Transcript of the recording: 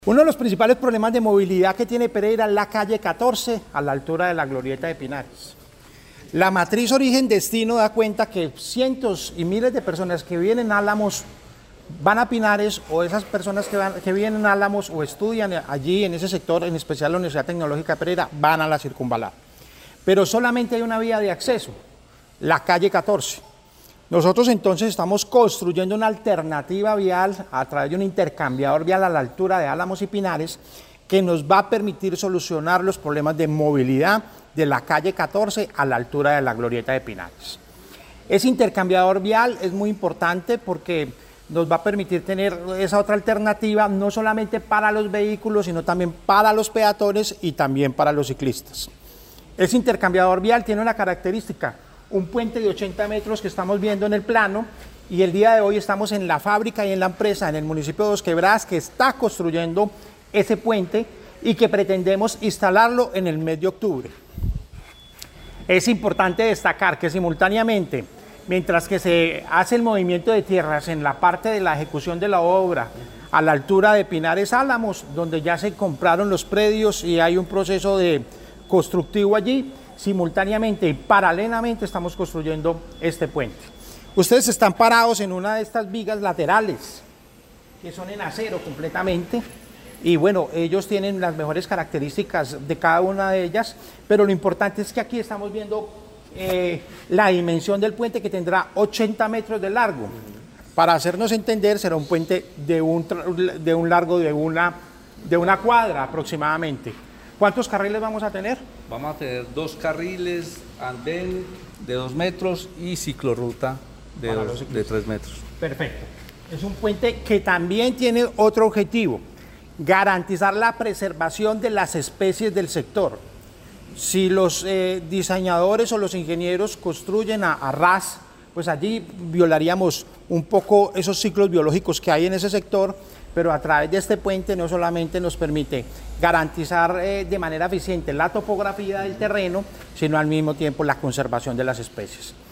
Uno de los principales problemas de movilidad que tiene Pereira es la calle 14 a la altura de la Glorieta de Pinares. La matriz origen-destino da cuenta que cientos y miles de personas que viven en Álamos van a Pinares, o esas personas que viven en Álamos o estudian allí en ese sector, en especial la Universidad Tecnológica de Pereira, van a la circunvalar. Pero solamente hay una vía de acceso, la calle 14. Nosotros entonces estamos construyendo una alternativa vial a través de un intercambiador vial a la altura de Álamos y Pinares que nos va a permitir solucionar los problemas de movilidad de la calle 14 a la altura de la Glorieta de Pinares. Ese intercambiador vial es muy importante porque nos va a permitir tener esa otra alternativa no solamente para los vehículos, sino también para los peatones y también para los ciclistas. Ese intercambiador vial tiene una característica: un puente de 80 metros que estamos viendo en el plano, y el día de hoy estamos en la fábrica y en la empresa en el municipio de Dos Quebradas que está construyendo ese puente y que pretendemos instalarlo en el mes de octubre. Es importante destacar que simultáneamente, mientras que se hace el movimiento de tierras en la parte de la ejecución de la obra a la altura de Pinares Álamos, donde ya se compraron los predios y hay un proceso de constructivo allí, simultáneamente y paralelamente estamos construyendo este puente. Ustedes están parados en una de estas vigas laterales, que son en acero completamente, y bueno, ellos tienen las mejores características de cada una de ellas, pero lo importante es que aquí estamos viendo la dimensión del puente, que tendrá 80 metros de largo. Para hacernos entender, será un puente de un largo de una cuadra aproximadamente. ¿Cuántos carriles vamos a tener? Vamos a tener 2 carriles, andén de 2 metros y ciclorruta de 3 metros. Perfecto. Es un puente que también tiene otro objetivo: garantizar la preservación de las especies del sector. Si los diseñadores o los ingenieros construyen a ras, pues allí violaríamos un poco esos ciclos biológicos que hay en ese sector, pero a través de este puente no solamente nos permite garantizar de manera eficiente la topografía del terreno, sino al mismo tiempo la conservación de las especies.